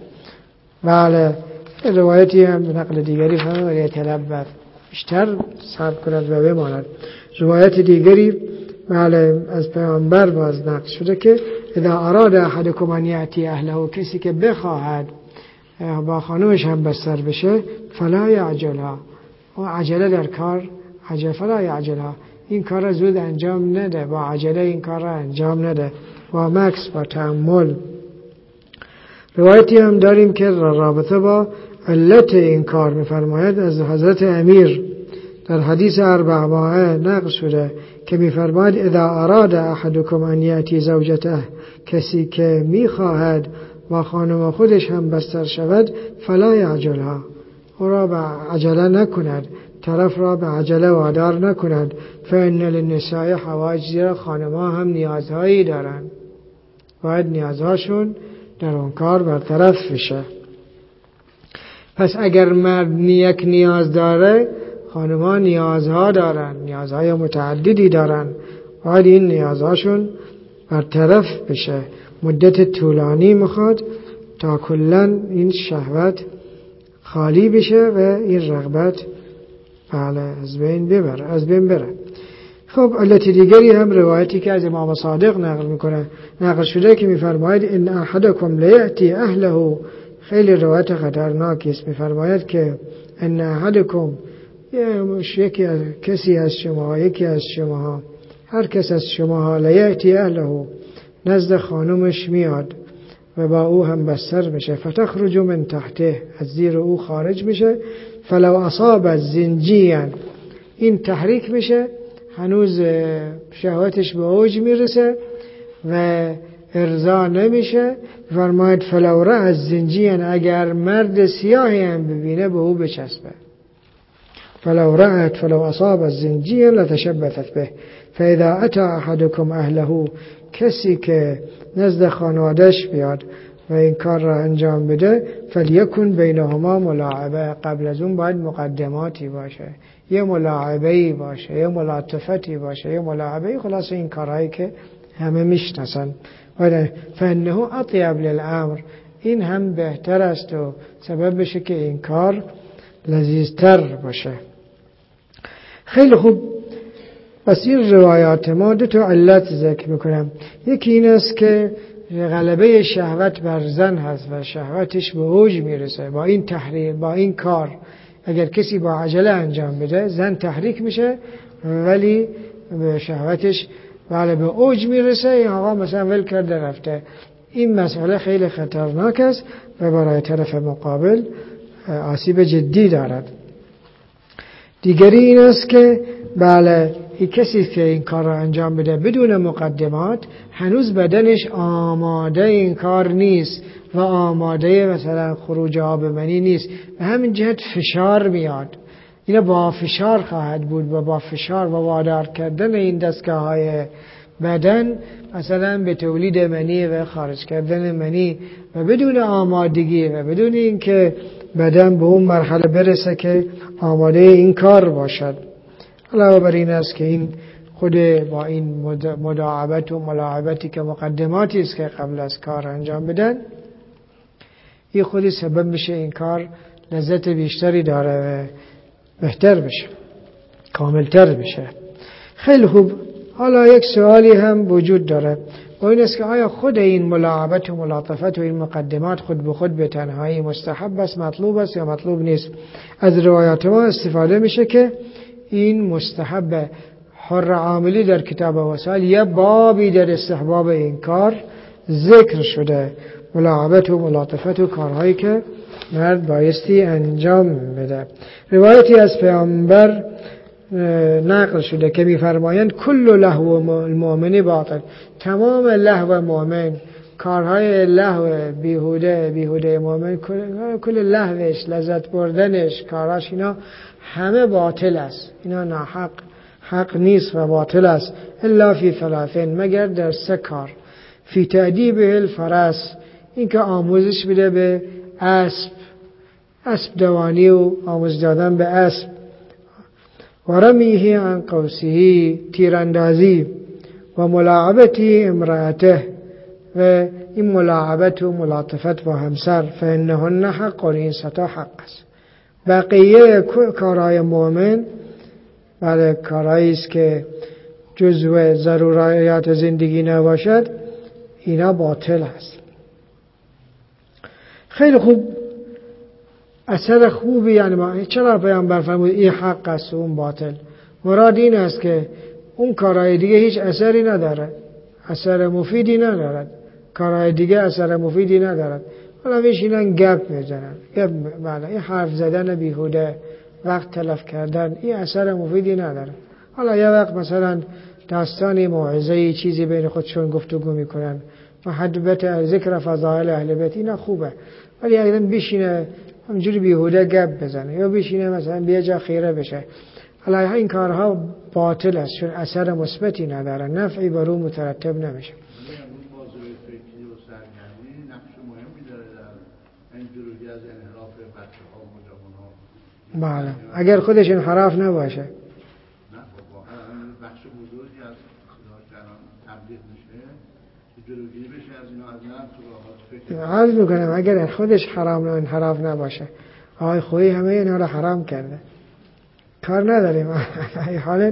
روایتی هم نقل دیگری فرمود یتلبث بیشتر صبر کند و بماند. روایت دیگری از پیامبر باز نقل شده که اذا اراد احدکم ان یأتی اهله، کسی که بخواهد با خانومش هم بستر بشه فلا یعجلها، و عجله در کار فلا یعجلها، این کار را زود انجام نده، با عجله این کار را انجام نده، با مکث با تأمل. روایتی هم داریم که رابطه با علت این کار می‌فرماید از حضرت امیر در حدیث 4 ماهه نقل شده که می‌فرماید اذا اراد احدکم ان یأتی زوجته، کسی که می‌خواهد با خانم خودش هم بستر شود فلا یعجلها، او را به عجله نکند، طرف را به عجله وادار نکند. فإن للنساء حوائج، زیرا خانم‌ها هم نیازهایی دارن، باید نیازهاشون در اون کار برطرف بشه. پس اگر مرد یک نیاز داره، خانم‌ها نیازها دارن، نیازهای متعددی دارن، باید این نیازهاشون برطرف بشه. مدت طولانی میخواد تا کلاً این شهوت خالی بشه و این رغبت از بین بره. خب علت دیگری هم روایتی که از امام صادق نقل شده که میفرماید ان احدکم لیأتی اهله، خیلی روایت خطرناکی است. میفرماید که ان احدکم، یکی از شما هر کس از شما لیأتی اهله، نزد خانومش میاد و با او هم بستر میشه، فتخرج من تحته، از زیر او خارج میشه، فلو اصاب زنجیا، این تحریک میشه، هنوز شهوتش به اوج میرسه و ارضا نمیشه. فرماید فلو رأى الزنجیًا، اگر مرد سیاهی هم ببینه به او بچسبه. فلو رأت فلو اصاب الزنجیًا لتشبثت به فاذا اتى احدكم اهله، کسی که نزد خانوادش بیاد و این کار را انجام بده، فلیکن بینهما ملاعبه، قبل از اون باید مقدماتی باشه، یه ملاعبه‌ای باشه، یه ملاطفتی باشه، یه ملاعبه‌ای، خلاص این کارهایی که همه میشناسن. فانه اطیب للامر، این هم بهتر است و سبب بشه که این کار لذیذتر باشه. خیلی خوب. پس این روایات ما دو تا علت ذکر میکنم. یکی این است که غلبه شهوت بر زن هست و شهوتش به اوج میرسه با این تحریک، با این کار. اگر کسی با عجله انجام بده، زن تحریک میشه ولی به شهوتش به اوج میرسه. این آقا مثلا ول کرده رفته. این مسئله خیلی خطرناک است و برای طرف مقابل آسیب جدی دارد. دیگری این است که این کسی که این کار را انجام بده بدون مقدمات، هنوز بدنش آماده این کار نیست و آماده مثلا خروج آب منی نیست. به همین جهت فشار میاد. اینا با فشار خواهد بود و با فشار و وادار کردن این دستگاه های بدن مثلا به تولید منی و خارج کردن منی و بدون آمادگی و بدون اینکه بدن به اون مرحله برسه که آماده این کار باشد. علاوه بر این است که این خود با این مداعبت و ملاعبتی که مقدماتی است که قبل از کار انجام بدن، این خودی سبب میشه این کار لذت بیشتری داره و بهتر بشه، کاملتر بشه. خیلی خوب. حالا یک سوالی هم وجود داره و این است که آیا خود این ملاعبت و ملاطفت و این مقدمات خود به خود به تنهایی مستحب است، مطلوب است یا مطلوب نیست؟ از روایات ما استفاده میشه که این مستحب. حر عاملی در کتاب وسائل یه بابی در استحباب این کار ذکر شده، ملاعبت و ملاطفت و کارهایی که مرد بایستی انجام بده. روایتی از پیامبر نقل شده که می‌فرمایند کل لهو المؤمن باطل، تمام لهو مؤمن، کارهای لهو بیهوده مؤمن، کل لهوش، لذت بردنش، کاراش، اینا همه باطل است، اینا ناحق، حق نیست و باطل است. الا فی ثلاثین، مگر در 3 کار. فی تأدیب الفرس، این که آموزش بده به اسب دوانی و آموز دادن به اسب. و رمیه عن قوسه، تیراندازی. و ملاعبتی امرأته، و این ملاعبت و ملاطفت با همسر. فانهن حق، این 3 حق است. بقیه کارهای مؤمن کارهایی است که جزو ضروریات زندگی نباشد، اینا باطل است. خیلی خوب. اثر خوبی یعنی چرا پیامبر فرمود این حق است و اون باطل؟ مراد این است که اون کارهای دیگه هیچ اثری نداره، اثر مفیدی ندارد. کارهای دیگه اثر مفیدی ندارد. حالا میشینن گپ میزنن، این حرف زدن بیهوده، وقت تلف کردن، این اثر مفیدی نداره. حالا یه وقت مثلا داستانی، موعظه‌ای، چیزی بین خودشون گفتگو میکنن، محبت ذکر فضائل اهل بیت، اینا خوبه. ولی اگر بشینه همینجوری بیهوده گپ بزنه یا بشینه مثلا به جا خیره بشه، حالا این کارها باطل است، چون اثر مثبتی نداره، نفعی بر اون مترتب نمیشه. بله، اگر خودش انحراف نباشه. بخش بزرگی از تبلیغ میشه جلوگیری بشه از اینا، از عرض میکنم اگر خودش حرام و انحراف نباشه. آقای خویی همه اینا رو حرام کرده، کار نداریم. حالا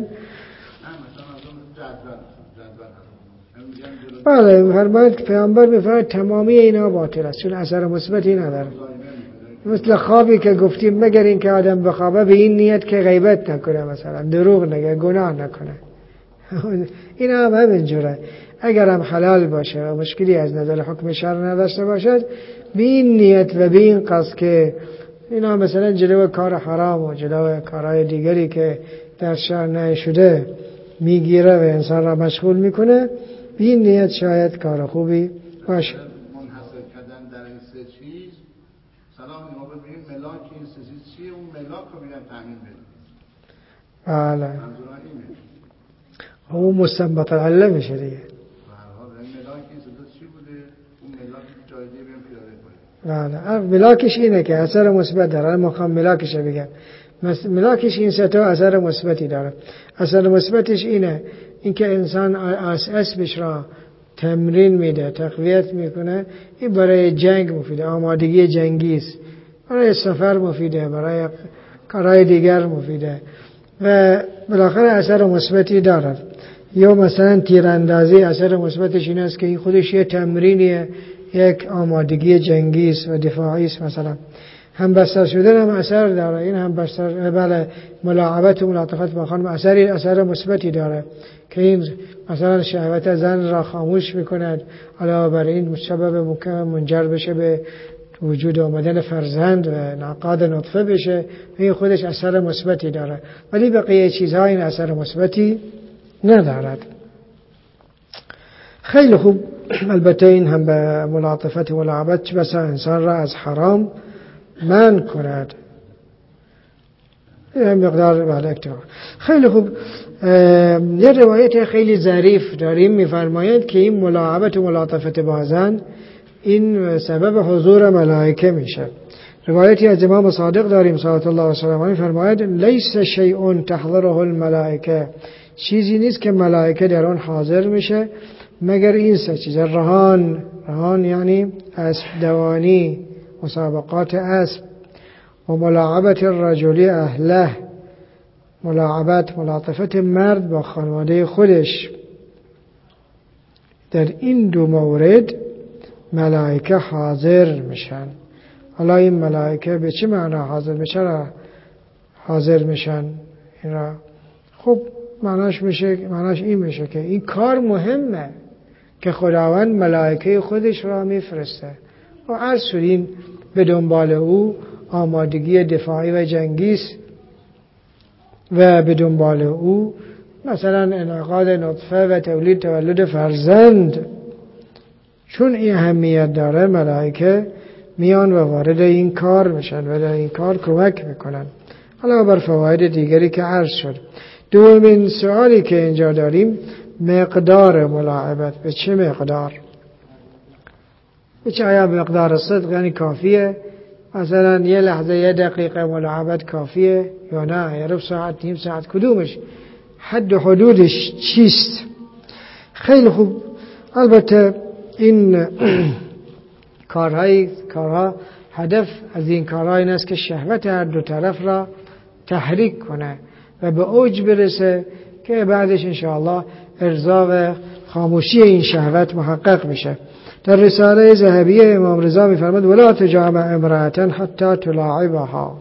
بله، فرماید پیامبر میفرماید تمامی اینا باطل است، چون اثر مثبتی نداره. مثل خوابی که گفتیم، مگر این که آدم بخوابه به این نیت که غیبت نکنه، مثلا دروغ نگه، گناه نکنه. این هم همینجوره. اگر هم حلال باشه و مشکلی از نظر حکم شرع نداشته باشد، به این نیت و به این قصد که اینا مثلا جلو کار حرام و جلو کارهای دیگری که در شرع نشده میگیره و انسان را مشغول میکنه، بین نیت شاید کار خوبی باشه. منحصر کردن در این سه چیز، سلام ما ببینیم ملاک این سه چیز چیه، اون ملاک رو بیان تعیین بدیم. بله منظورم اینه. اون مستنبط العله میشه دیگه. به هر حال ملاک این سه چی بوده، اون ملاک جای دیگه بیان پیاده کنیم. بله ملاکش اینه که اثر مثبت داره. ما میخوام ملاکش رو بگم. ملاکش این سه تا اثر مثبتی داره. اثر مثبتش اینکه انسان اسبش را تمرین میده، تقویت میکنه. این برای جنگ مفیده، آمادگی جنگی است. برای سفر مفیده، برای کارهای دیگر مفیده و بالاخره اثر مثبتی دارد. یا مثلا تیراندازی اثر مثبتش این است که این خودش یه تمرینیه، یک آمادگی جنگی است و دفاعی است. مثلا همبستر شدن هم اثر داره. این همبستر بله ملاعبت و ملاطفت با خانم اثر مثبتی داره که این مثلا شهوت زن را خاموش میکند، علاوه بر این سبب منجر بشه به وجود آمدن فرزند و انعقاد نطفه بشه. این خودش اثر مثبتی داره، ولی بقیه چیزها این اثر مثبتی ندارد. خیلی خوب. البته این هم به ملاطفت و ملاعبت چه بسا انسان را از حرام منع کند. این مقدار بله اکتفا. خیلی خوب. یه روایت خیلی ظریف داریم میفرماید که این ملاعبت و ملاطفت با زن این سبب حضور ملائکه میشه. روایتی از امام صادق داریم صلوات الله وسلامه علیه فرماید لیس شیء تحضره الملائکه، چیزی نیست که ملائکه در آن حاضر میشه مگر این سه چیز. رهان یعنی اسب دوانی، مسابقات اسب، و ملاعبت الرجل اهله، ملاطفت مرد با خانواده خودش. در این دو مورد ملائکه حاضر میشن. حالا این ملائکه به چه معنا حاضر میشن؟ این را خب معناش این میشه که این کار مهمه که خداوند ملائکه خودش را میفرسته و عرض شدیم به دنبال او آمادگی دفاعی و جنگی است و به دنبال او مثلا انعقاد نطفه و تولد فرزند. چون این اهمیت داره ملائکه میان و وارد این کار میشن و در این کار کمک میکنن. حالا بر فواید دیگری که عرض شد. دومین سوالی که اینجا داریم مقدار ملاعبت. به چه مقدار؟ به چه آیا مقدار صدق یعنی کافیه؟ مثلا یه لحظه یه دقیقه ملاعبت کافیه یا نه؟ یه ربع ساعت، نیم ساعت؟ کدومش؟ حد و حدودش چیست؟ خیلی خوب. البته این کارها هدف از این کارها این است که شهوت هر دو طرف را تحریک کنه و به اوج برسه که بعدش انشاءالله ارضا و خاموشی این شهوت محقق میشه. در رساله ذهبیه امام رضا میفرماد ولا تجامع امرأة حتی تلاعبها،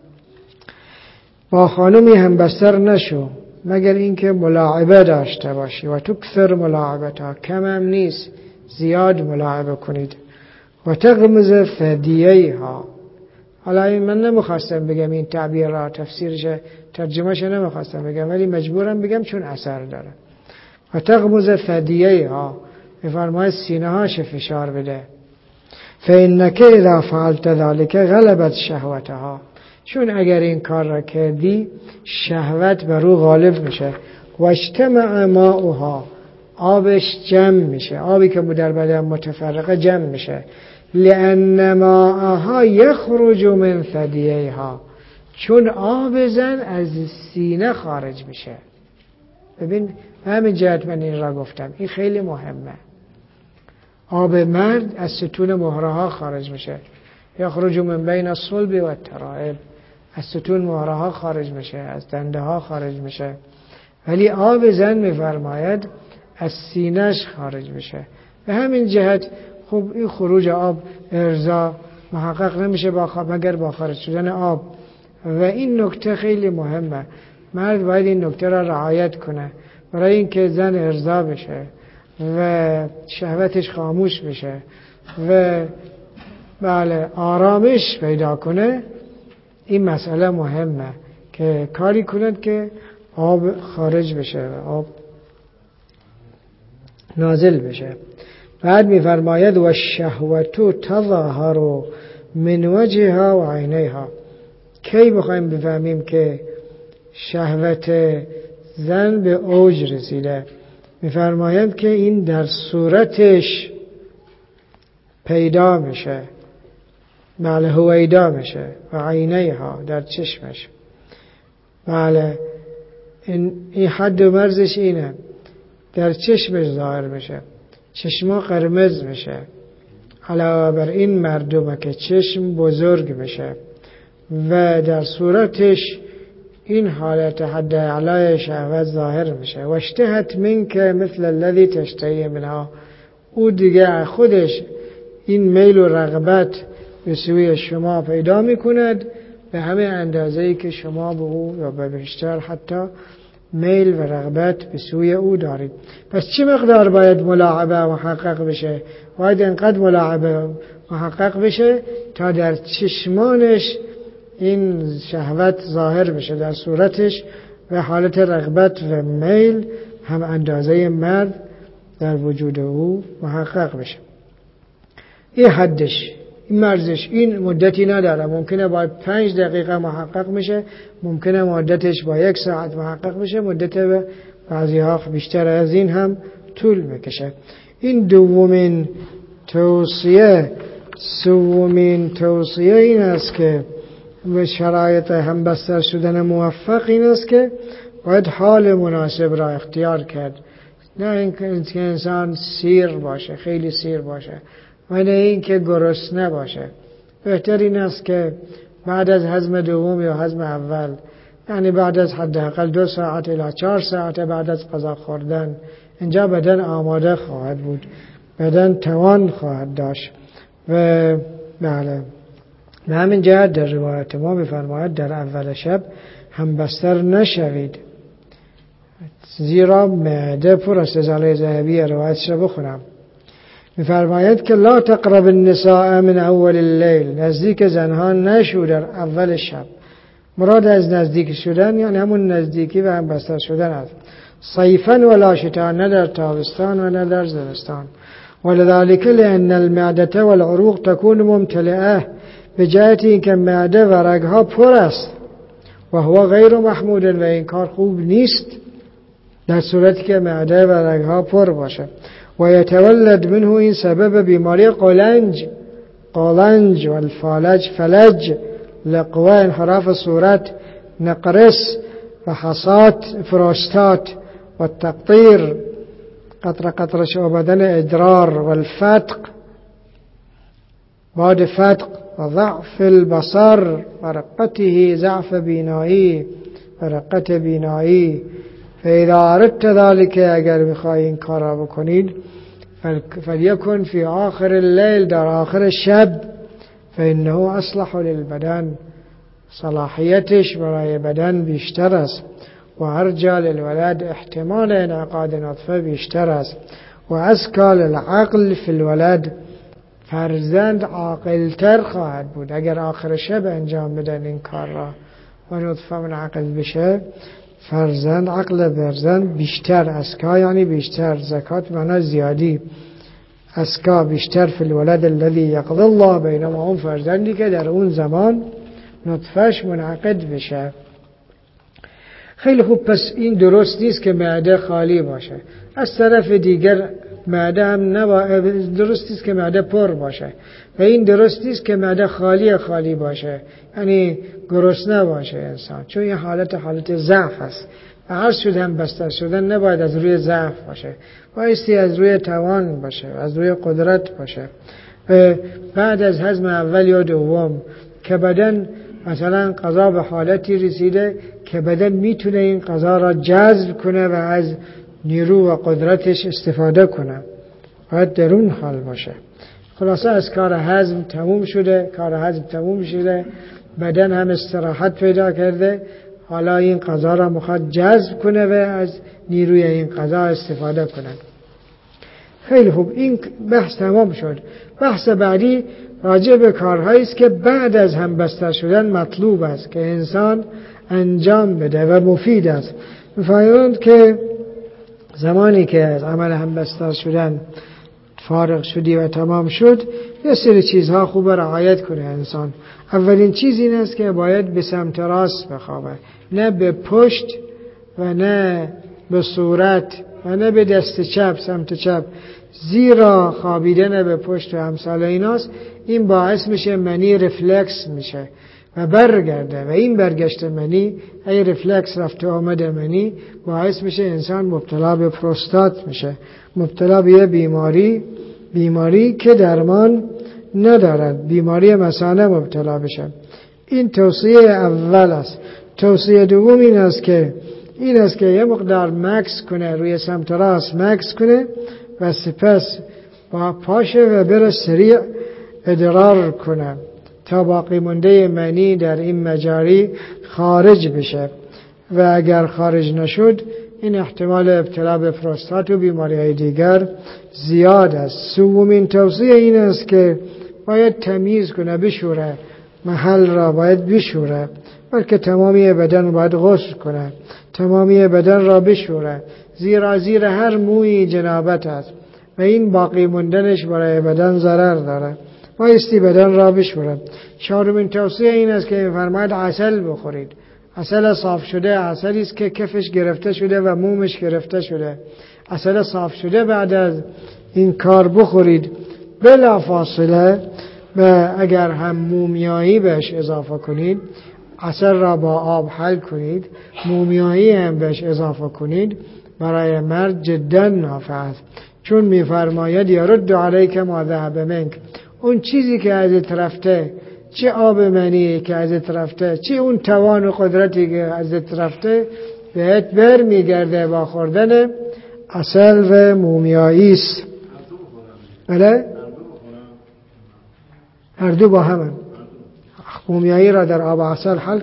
با خانمی هم بستر نشو مگر اینکه ملاعبه داشته باشی و تکثر ملاعبتها، کم هم نیست زیاد ملاعبه کنید. و تغمز فدیه‌ها. حالا این من نمیخواستم بگم این تعبیر را ترجمهش نمیخواستم بگم ولی مجبورم بگم چون اثر داره. و تغمز فدیه‌ها میفرماید سینه هاش فشار بده. فإنک اذا فعلت ذلك غلبت شهوتها، چون اگر این کار را کردی شهوت بر او غالب میشه. و اجتمع ماؤها، آبش جمع میشه، آبی که در بدن متفرقه جمع میشه. لأن ماءها یخرج من ثدییها، چون آب زن از سینه خارج میشه. ببین همین جهت من این را گفتم، این خیلی مهمه. آب مرد از ستون مهره ها خارج میشه. یخرج من بین الصلب و الترائب، از ستون مهره ها خارج میشه، از دنده ها خارج میشه. ولی آب زن میفرماید از سینه‌اش خارج میشه. به همین جهت خب این خروج آب ارضا محقق نمیشه مگر با خارج شدن آب. و این نکته خیلی مهمه، مرد باید این نکته را رعایت کنه برای اینکه زن ارضا بشه و شهوتش خاموش بشه و بله آرامش پیدا کنه. این مسئله مهمه که کاری کند که آب خارج بشه. آب نازل بشه. بعد میفرماید و الشهوة تظهر من وجهها و عینیها. کی بخوایم بفهمیم که شهوت زن به اوج رسیده؟ میفرماید که این در صورتش پیدا میشه، بله هویدا میشه، و عینیها در چشمش. بله این حد و مرزش اینه، در چشمش ظاهر میشه، چشما قرمز میشه. علاوه بر این مردمه که چشم بزرگ میشه و در صورتش این حالت حد اعلای شهوت ظاهر میشه. و اشتهت منک مثل الذی تشتهی منها. او دیگه خودش این میل و رغبت به سوی شما پیدا میکند به همه اندازه‌ای که شما به او یا به بیشتر حتی میل و رغبت به سوی او دارید. پس چه مقدار باید ملاعبه محقق بشه؟ باید انقدر ملاعبه محقق بشه تا در چشمانش این شهوت ظاهر بشه، در صورتش و حالت رغبت و میل هم اندازه مرد در وجود او محقق بشه. این حدش، این مرزش، این مدتی نداره. ممکنه با 5 دقیقه محقق میشه، ممکنه مدتش با 1 ساعت محقق میشه، مدت به بعضی ها بیشتر از این هم طول میکشه. این دومین توصیه این است که به شرایط همبستر شدن موفق این است که باید حال مناسب را اختیار کرد. نه اینکه انسان سیر باشه، خیلی سیر باشه، و نه اینکه گرسنه باشه. بهتر این است که بعد از هضم دوم یا هضم اول، یعنی بعد از حداقل 2 ساعت الی 4 ساعت بعد از غذا خوردن، اینجا بدن آماده خواهد بود، بدن توان خواهد داشت. و بله به همین جهت در روایت ما می‌فرماید در اول شب همبستر نشوید، زیرا معده پر است. ازاله ذهبی روایتش رو بخونم. می‌فرماید که لا تقرب النساء من اول الليل، نزدیک زنها نشو در اول شب. مراد از نزدیک شدن یعنی همون نزدیکی و همبستر شدن است. صیفا ولا شتاء، نه در تابستان و نه در زمستان. ولذلك لأن المعدة والعروق تكون ممتلئة، به جهت اینکه معده و رگها پر است. و هو غیر محمود، و این کار خوب نیست در صورتی که معده و رگها پر باشه. و یتولد منه، این سبب بیماری قالنج و الفالج، فلج، لقوه، انحراف صورت، نقرس و حصات، فروستات و تقطیر، قطره قطره شو بدن، ادرار و الفتق، بعد فتق، و ضعف البصر و رقته، ضعف بینایی و رقت بینایی. فاذا اردت ذلك، اگر بخواهی این کار را بکنید، فلیکن فی آخر اللیل، در آخر شب، فانه اصلح للبدن، صلاحیتش برای بدن بیشتر است. و ارجى للولد، احتمال انعقاد نطفه بیشتر است. و ازکى للعقل فی الولد، فرزند عاقلتر خواهد بود. اگر آخر شب انجام بدن این کار را و نطفه منعقل بشه، فرزند، عقل فرزند بیشتر، ازکا یعنی بیشتر، زکات معنی زیادی، ازکا بیشتر، فی الولد الذی یقضی الله بینهما، اون فرزندی که در اون زمان نطفهش منعقد بشه. خیلی خوب. پس این درست نیست که معده خالی باشه. از طرف دیگر معده هم درست نیست که معده پر باشه، و این درست نیست که معده خالی باشه، یعنی گرسنه باشه انسان، چون این حالت ضعف است. و هر شد هم بستر شدن نباید از روی ضعف باشه، بایستی از روی توان باشه، از روی قدرت باشه. بعد از هضم اول یا دوم که بدن مثلا غذا به حالتی رسیده که بدن میتونه این غذا را جذب کنه و از نیرو و قدرتش استفاده کنه، باید در اون حال باشه. خلاصه از کار هضم تموم شده، بدن هم استراحت پیدا کرده، حالا این غذا را میخواد جذب کنه و از نیروی این غذا استفاده کنه. خیلی خوب، این بحث تمام شد. بحث بعدی راجع به کارهایی است که بعد از همبستر شدن مطلوب است که انسان انجام بده و مفید است. می‌فرمایند که زمانی که از عمل همبستر شدن فارغ شدی و تمام شد، یه سری چیزها خوب رعایت کنه انسان. اولین چیز این است که باید به سمت راست بخوابه، نه به پشت و نه به صورت و نه به دست چپ، سمت چپ، زیرا خوابیدن به پشت و امثال ایناست. این باعث میشه منی رفلکس میشه و برگرده، و این برگشت منی، ای رفلکس رفته آمده منی، باعث میشه انسان مبتلا به پروستات میشه، مبتلا به یه بیماری که درمان ندارد، بیماری مثانه مبتلا بشه. این توصیه اول است. توصیه دوم این است که یه مقدار مکس کنه، روی سمت راست مکس کنه و سپس با پاشه و بره سریع ادرار کنه تا باقی مونده منی در این مجاری خارج بشه، و اگر خارج نشد این احتمال ابتلا به پروستات و بیماری‌های دیگر زیاد است. سومین توصیه این است که باید تمیز کنه، بشوره، محل را باید بشوره، بلکه تمامی بدن باید غسل کنه، تمامی بدن را بشوره، زیرا زیر هر موی جنابت است و این باقی موندنش برای بدن ضرر داره. بایستی بدن را بشوره. چهارمین توصیه این است که فرماید عسل بخورید. عسل صاف شده، عسلی است که کفش گرفته شده و مومش گرفته شده. عسل صاف شده بعد از این کار بخورید بلا فاصله، و اگر هم مومیایی بهش اضافه کنید، عسل را با آب حل کنید، مومیایی هم بهش اضافه کنید، برای مرد جدا نافع است. چون میفرماید یرد علیک ما ذهب منک، اون چیزی که ازت رفته، چه آب منی که ازت رفته، چه اون توان و قدرتی که ازت رفته، بهت بر میگرده با خوردن عسل و مومیایی است. بله؟ هر دو با هم. مومیایی را در آب عسل حل.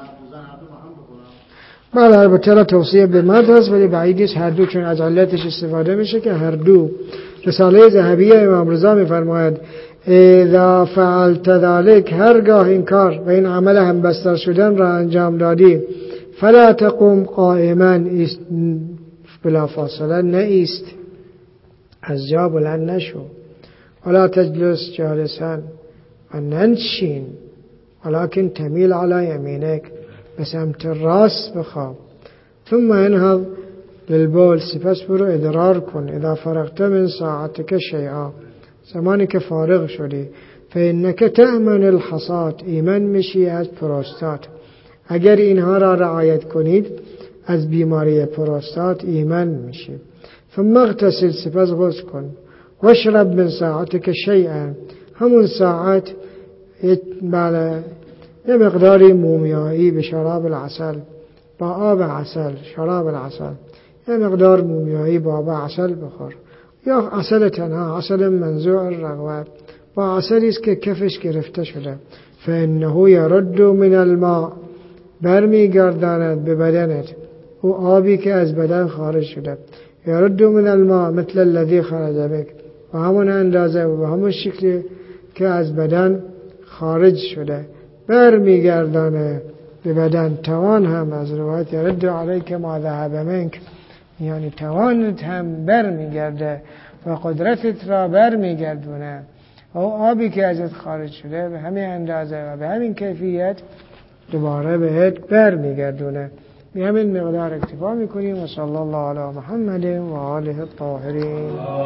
بله البته توصیه به مرد هست، ولی بعید نیست هر دو، چون از علتش استفاده میشه که هر دو. رساله ذهبیه امام رضا میفرماید اذا فعلت ذلك، هرگاه این کار و این عمل همبستر شدن را انجام دادی، فلا تقوم قائما، بلا فاصله نایست، از جا بلند نشو، ولا تجلس جالسا، و ننشین، ولكن تمیل علی یمینک، به سمت راست بخواب، ثم انهض للبول، سپس برو ادرار کن، اذا فرغت من ساعتك شیئا، زمانی که فارغ شدی، فإنك تأمن الحصات، ایمن میشی از پروستات. اگر اینها را رعایت کنید از بیماری پروستات ایمن میشید. ثم اغتسل، سپس غسل کن، واشرب من ساعتك شیئا، همون ساعت یه مقداری مومیایی به شراب العسل، با آب عسل، شراب العسل، یه مقدار مومیایی با آب عسل بخور، یا عسل تنها، عسل منزوع الرغوه، با عسلی است که کفش گرفته شده. فانه یرد من الماء، برمیگرداند به بدنت او آبی که از بدن خارج شده. یرد من الماء مثل الذي خرج بك، و همون اندازه و همون شکلی که از بدن خارج شده برمیگردانه به بدن. توان هم از روایت یرد علیک ما ذهب منک، یعنی توانت هم برمیگرده و قدرتت را برمیگردونه. و آبی که ازت خارج شده به همین اندازه و به همین کیفیت دوباره بهت برمیگردونه. به همین مقدار اکتفا میکنیم. و صلی الله علی محمد و آله الطاهرین.